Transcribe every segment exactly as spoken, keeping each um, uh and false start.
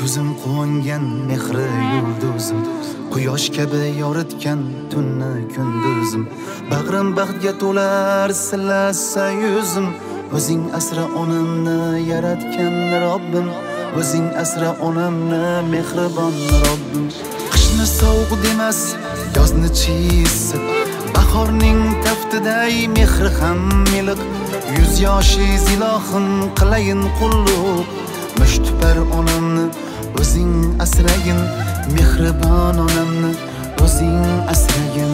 ko'zim quvongan mehri yulduzim, quyosh kabi yoritgan tunni kunduzim, bag'rim baxtga to'lar silasa yuzim. O'zing asra onamni yaratgan Robbim, o'zing asra onamni mehribon Robbim. Qishni sovuq demas, yozni chiysiq, bahorning taftiday mehri ham miliq. Yuz yoshi zilohim qilayin qulluq, mushtipar onamni o'zing asragin, mehribon onamni o'zing asragin.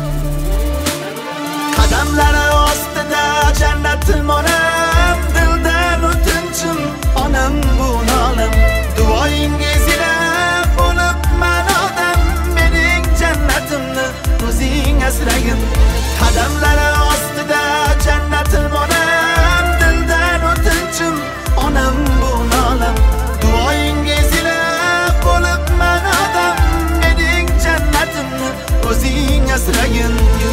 Qadamlari ostida jannatim onam, dildan o'tinchim onam bu nolam. Duoyingiz ila bo'lib man odam, mening jannatimni o'zing asragin. Qadamlari ostida jannatim onam, dildan o'tinchim onam bu nolam. Duoyingiz ila bo'lib man odam, mening jannatimni o'zing asragin.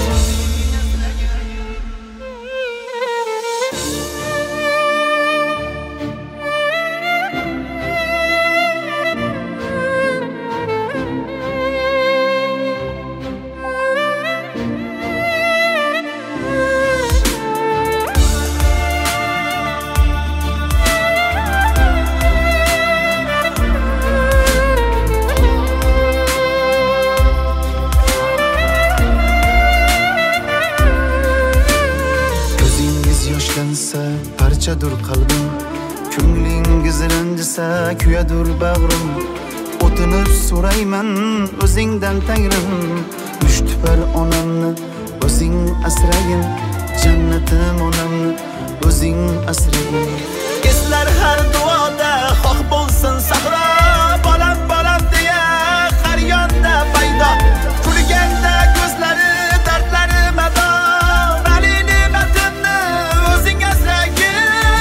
Parchadur qalbim, ko'nglingiz ranjisa kuyadur bag'rim. O'tinib so'rayman o'zingdan Tangrim, mushtipar onamni o'zing asragin, jannatim onamni o'zing asragin. Eslar har duoda xoh bo'lsin sahro, bolam bolam deya har yonda paydo. Kulganda ko'zlari dardlari mado, vali ne'matimni o'zing asragin.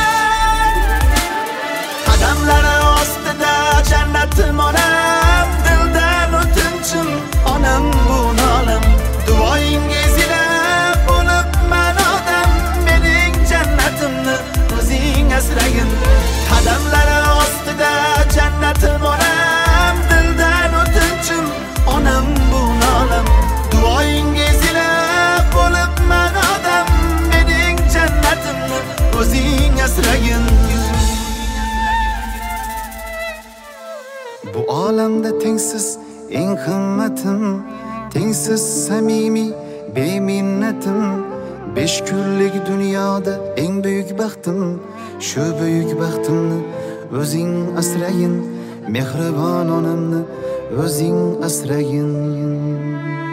Qadamlari ostida jannatim onam, dildan o'tinchim onam bu nolam. Duoyingiz ila bo'lib man odam, mening jannatimni o'zing asragin. Qadamlari ostida jannatim onam, dildan o'tinchim onam bu nolam. Duoyingiz ila bo'lib man odam, mening jannatimni o'zing asragin. Bu olamda tengsiz eng qimmatim, tengsiz samimiy beminnatim. Besh kunlik dunyoda eng buyuk baxtim, shu buyuk baxtimni o'zing asragin, mehribon onamni o'zing asragin.